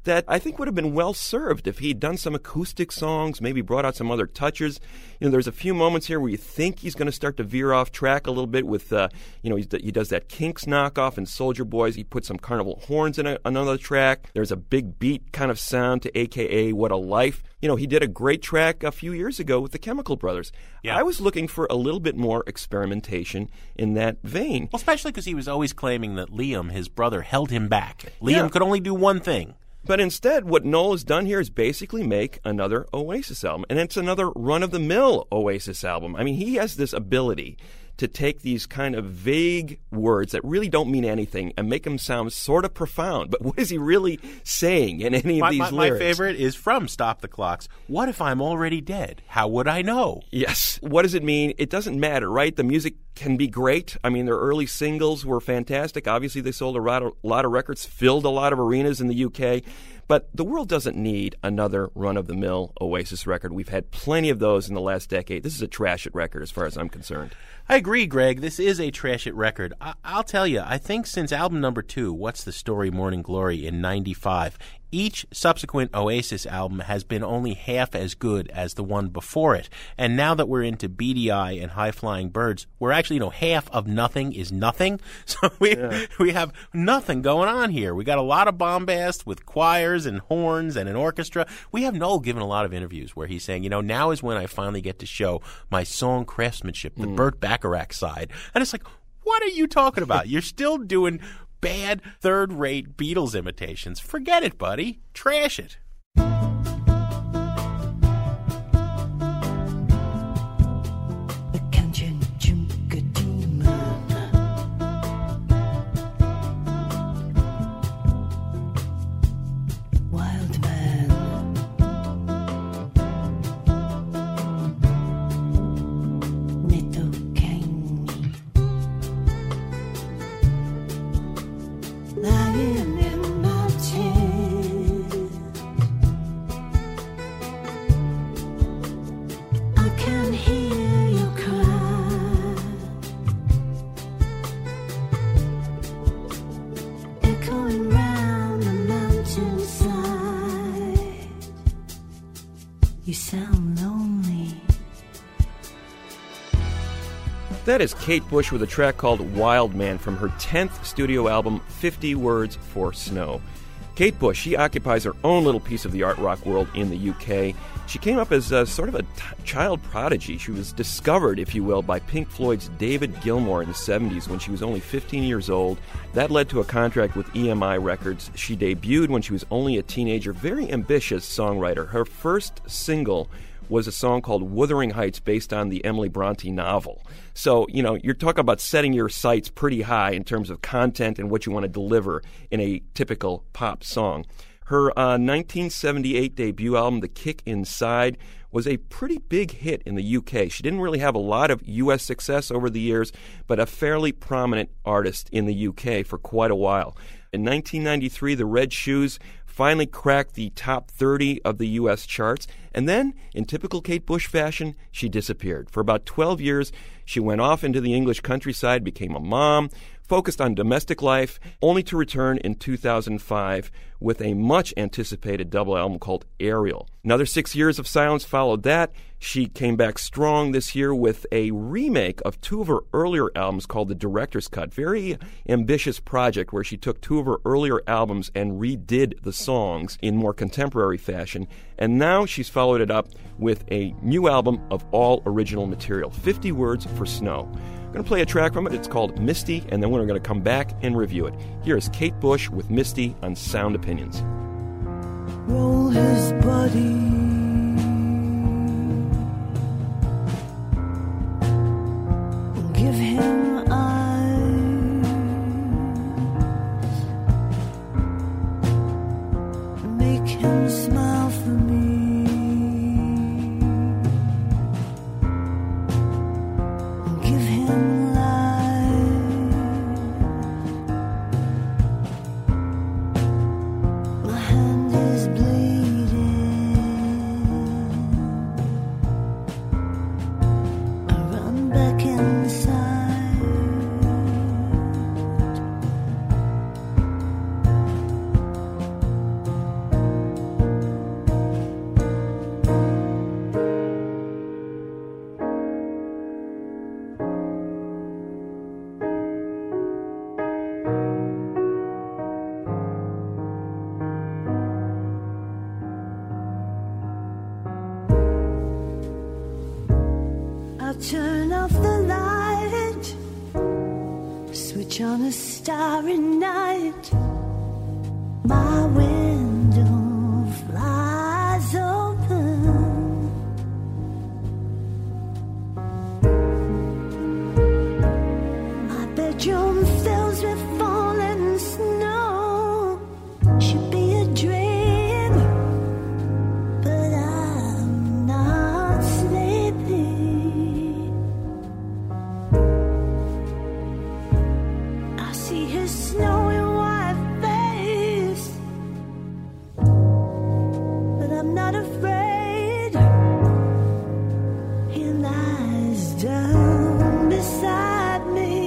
that I think would have been well served if he'd done some acoustic songs, maybe brought out some other touches. You know, there's a few moments here where you think he's going to start to veer off track a little bit with, uh, you know, he's, he does that Kinks knockoff in Soldier Boys. He puts some Carnival horns in a, another track. There's a big beat kind of sound to A K A What a Life. You know, he did a great track a few years ago with the Chemical Brothers. Yeah. I was looking for a little bit more experimentation in that vein. Well, especially because he was always claiming that Liam, his brother, held him back. Liam Yeah. could only do one thing. But instead, what Noel has done here is basically make another Oasis album. And it's another run-of-the-mill Oasis album. I mean, he has this ability to take these kind of vague words that really don't mean anything and make them sound sort of profound. But what is he really saying in any of My, these my, lyrics? my favorite is from Stop the Clocks. What if I'm already dead? How would I know? Yes. What does it mean? It doesn't matter, right? The music can be great. I mean, their early singles were fantastic. Obviously, they sold a lot of, a lot of records, filled a lot of arenas in the U K. But the world doesn't need another run-of-the-mill Oasis record. We've had plenty of those in the last decade. This is a trash-it record as far as I'm concerned. I agree, Greg. This is a trash it record. I- I'll tell you, I think since album number two, What's the Story, Morning Glory, in ninety-five, each subsequent Oasis album has been only half as good as the one before it. And now that we're into B D I and High Flying Birds, we're actually, you know, half of nothing is nothing. So we Yeah. we have nothing going on here. We got a lot of bombast with choirs and horns and an orchestra. We have Noel giving a lot of interviews where he's saying, you know, now is when I finally get to show my song craftsmanship, the Mm. Burt Bacharach side. And it's like, what are you talking about? You're still doing bad, third-rate Beatles imitations. Forget it, buddy. Trash it. Wild man, little king, lying in my tears. I can hear you cry, echoing round the mountainside. You sound lonely. That is Kate Bush with a track called Wild Man from her tenth studio album, fifty Words for Snow. Kate Bush, she occupies her own little piece of the art rock world in the U K. She came up as a, sort of a t- child prodigy. She was discovered, if you will, by Pink Floyd's David Gilmour in the seventies when she was only fifteen years old. That led to a contract with E M I Records. She debuted when she was only a teenager, very ambitious songwriter. Her first single was a song called Wuthering Heights based on the Emily Bronte novel. So, you know, you're talking about setting your sights pretty high in terms of content and what you want to deliver in a typical pop song. Her uh, nineteen seventy-eight debut album, The Kick Inside, was a pretty big hit in the U K. She didn't really have a lot of U S success over the years, but a fairly prominent artist in the U K for quite a while. In nineteen ninety-three, The Red Shoes finally cracked the top thirty of the U S charts, and then, in typical Kate Bush fashion, she disappeared. For about twelve years, she went off into the English countryside, became a mom, focused on domestic life, only to return in two thousand five with a much-anticipated double album called Ariel. Another six years of silence followed that. She came back strong this year with a remake of two of her earlier albums called The Director's Cut. Very ambitious project where she took two of her earlier albums and redid the songs in more contemporary fashion. And now she's followed it up with a new album of all original material, fifty Words for Snow. I'm going to play a track from it. It's called Misty, and then we're going to come back and review it. Here is Kate Bush with Misty on Sound Opinions. Roll his body. Give him eyes. Make him smile for me. Give him life. My hand is bleeding. I run back inside. turn off the light, switch on a starry night. My window flies open. My bedroom fills with falling snow. Should be a dream, but I'm not sleepy. I see his snowy white face, but I'm not afraid. He lies down beside me.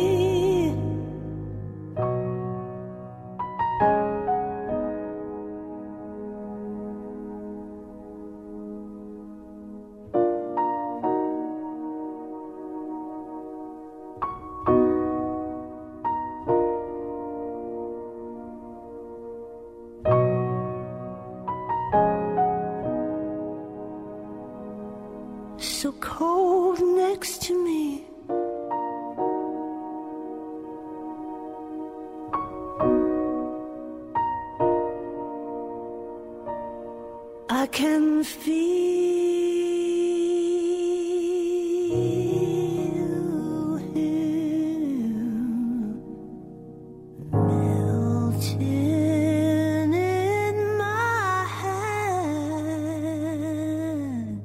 So cold next to me. I can feel him melting in my hand.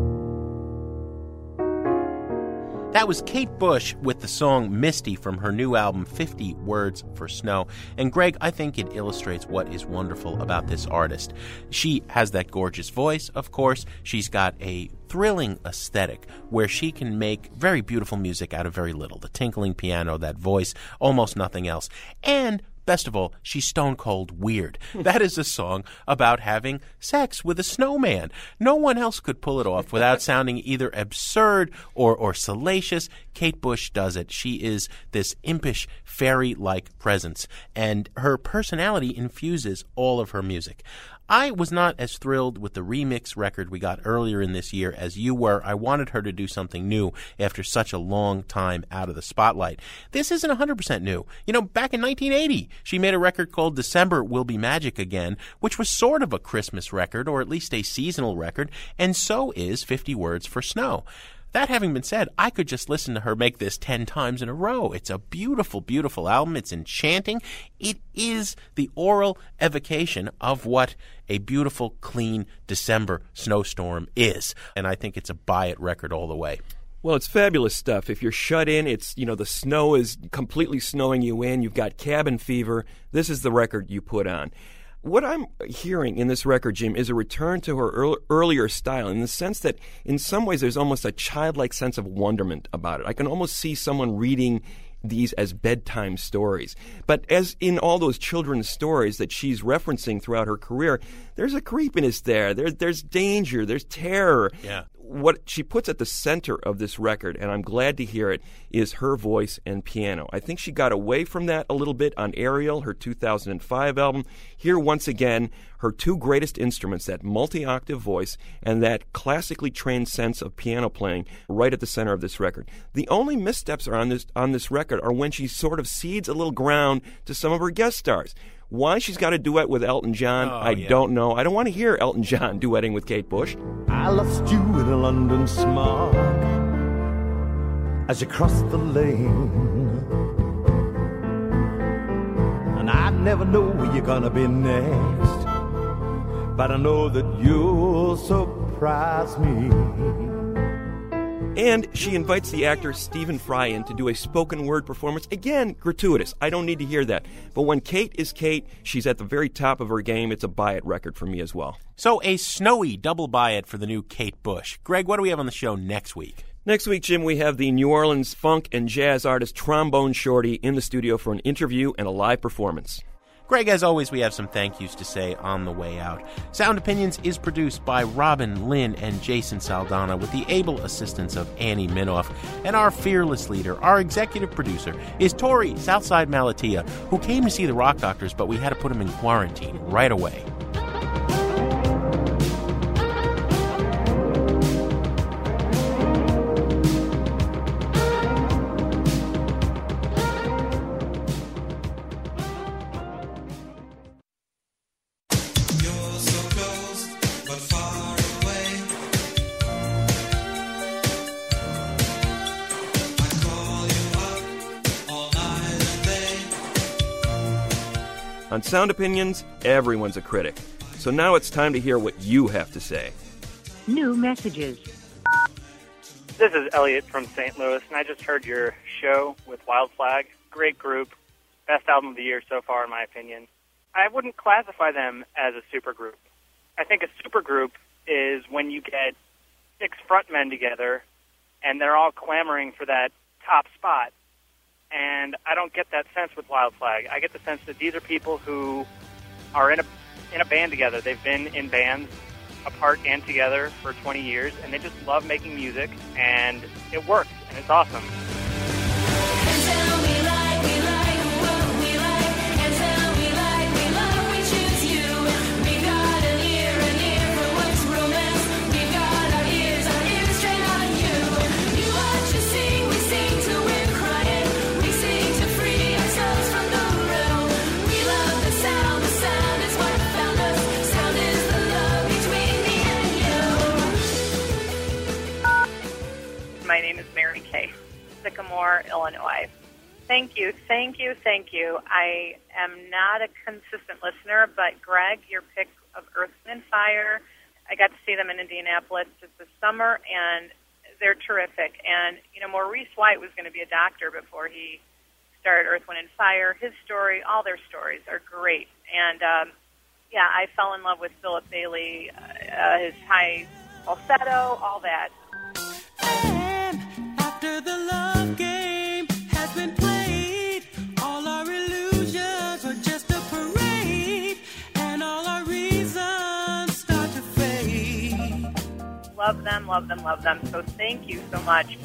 That was Kate Bush with the song Misty from her new album fifty Words for Snow. And Greg, I think it illustrates what is wonderful about this artist. She has that gorgeous voice, of course. She's got a thrilling aesthetic where she can make very beautiful music out of very little. The tinkling piano, that voice, almost nothing else. And best of all, she's stone cold weird. That is a song about having sex with a snowman. No one else could pull it off without sounding either absurd or, or salacious. Kate Bush does it. She is this impish, fairy-like presence, and her personality infuses all of her music. I was not as thrilled with the remix record we got earlier in this year as you were. I wanted her to do something new after such a long time out of the spotlight. This isn't one hundred percent new. You know, back in nineteen eighty, she made a record called December Will Be Magic Again, which was sort of a Christmas record, or at least a seasonal record, and so is fifty Words for Snow. That having been said, I could just listen to her make this ten times in a row. It's a beautiful, beautiful album. It's enchanting. It is the oral evocation of what a beautiful, clean December snowstorm is. And I think it's a buy-it record all the way. Well, it's fabulous stuff. If you're shut in, it's, you know, the snow is completely snowing you in. You've got cabin fever. This is the record you put on. What I'm hearing in this record, Jim, is a return to her earl- earlier style in the sense that in some ways there's almost a childlike sense of wonderment about it. I can almost see someone reading these as bedtime stories. But as in all those children's stories that she's referencing throughout her career, there's a creepiness there. There there's danger. There's terror. Yeah. What she puts at the center of this record, and I'm glad to hear it, is her voice and piano. I think she got away from that a little bit on Ariel, her two thousand five album. Here, once again, her two greatest instruments, that multi-octave voice and that classically trained sense of piano playing, right at the center of this record. The only missteps are on this on this record are when she sort of cedes a little ground to some of her guest stars. Why she's got a duet with Elton John, oh, I yeah. don't know. I don't want to hear Elton John duetting with Kate Bush. I lost you in a London smog as you crossed the lane, and I never know where you're gonna be next, but I know that you'll surprise me. And she invites the actor Stephen Fry in to do a spoken word performance. Again, gratuitous. I don't need to hear that. But when Kate is Kate, she's at the very top of her game. It's a buy-it record for me as well. So a snowy double buy-it for the new Kate Bush. Greg, what do we have on the show next week? Next week, Jim, we have the New Orleans funk and jazz artist Trombone Shorty in the studio for an interview and a live performance. Greg, as always, we have some thank yous to say on the way out. Sound Opinions is produced by Robin, Lynn, and Jason Saldana with the able assistance of Annie Minoff. And our fearless leader, our executive producer, is Tori Southside Malatia, who came to see the Rock Doctors, but we had to put him in quarantine right away. On Sound Opinions, everyone's a critic. So now it's time to hear what you have to say. New messages. This is Elliot from Saint Louis, and I just heard your show with Wild Flag. Great group. Best album of the year so far, in my opinion. I wouldn't classify them as a supergroup. I think a supergroup is when you get six frontmen together and they're all clamoring for that top spot. And I don't get that sense with Wild Flag. I get the sense that these are people who are in a in a band together. They've been in bands apart and together for twenty years, and they just love making music, and it works, and it's awesome. My name is Mary Kay, Sycamore, Illinois. Thank you, thank you, thank you. I am not a consistent listener, but Greg, your pick of Earth, Wind, and Fire, I got to see them in Indianapolis just this summer, and they're terrific. And, you know, Maurice White was going to be a doctor before he started Earth, Wind, and Fire. His story, all their stories are great. And, um, yeah, I fell in love with Philip Bailey, uh, his high falsetto, all that. After the love game has been played, all our illusions are just a parade, and all our reasons start to fade. Love them, love them, love them. So thank you so much.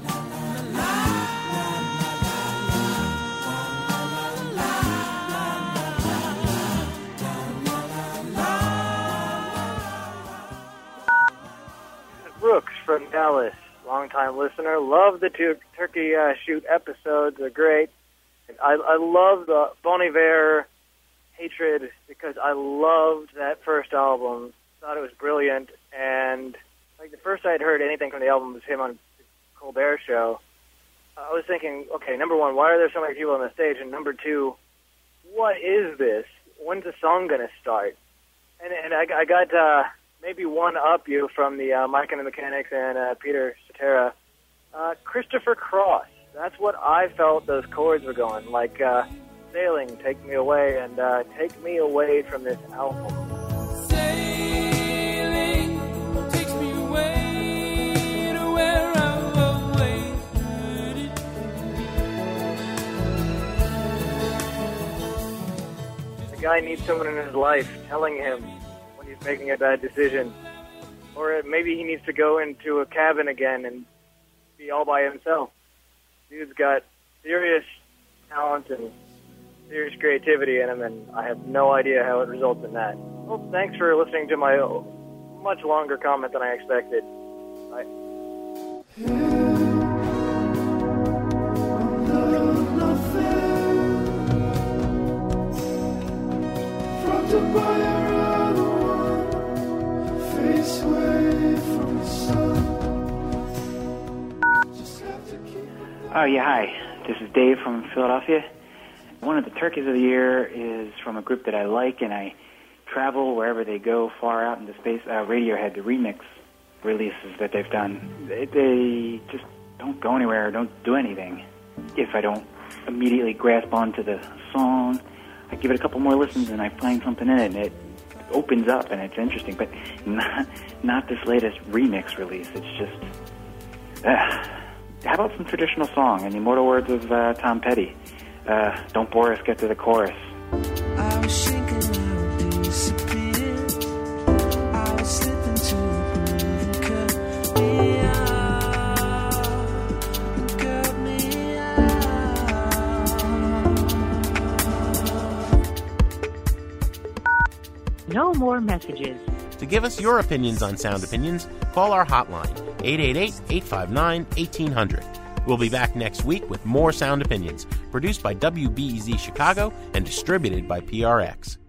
Brooks from Dallas. Long-time listener. Love the two Turkey uh, Shoot episodes. They're great. I, I love the Bon Iver Hatred because I loved that first album. Thought it was brilliant. And like the first I'd heard anything from the album was him on the Colbert Show. I was thinking, okay, number one, why are there so many people on the stage? And number two, what is this? When's the song going to start? And, and I, I got... Uh, maybe one up you from the uh, Mike and the Mechanics and uh, Peter Cetera. Uh, Christopher Cross. That's what I felt those chords were going. Like uh, Sailing, Take Me Away, and uh, Take Me Away from this album. Sailing takes me away to where I've always heard it. The guy needs someone in his life telling him he's making a bad decision. Or maybe he needs to go into a cabin again and be all by himself. Dude's got serious talent and serious creativity in him, and I have no idea how it results in that. Well, thanks for listening to my much longer comment than I expected. Bye. Oh, yeah, hi. This is Dave from Philadelphia. One of the turkeys of the year is from a group that I like, and I travel wherever they go far out into space. Uh, Radiohead, the remix releases that they've done, they, they just don't go anywhere or don't do anything. If I don't immediately grasp onto the song, I give it a couple more listens and I find something in it, and it opens up and it's interesting, but not, not this latest remix release. It's just... Uh, how about some traditional song? In the immortal words of uh, Tom Petty, uh, don't bore us, get to the chorus. I was thinking I would disappear. I was slipping to the groove and cut me out, cut me out. No more messages. To give us your opinions on Sound Opinions, call our hotline, eight eight eight, eight five nine, one eight zero zero. We'll be back next week with more Sound Opinions, produced by W B E Z Chicago and distributed by P R X.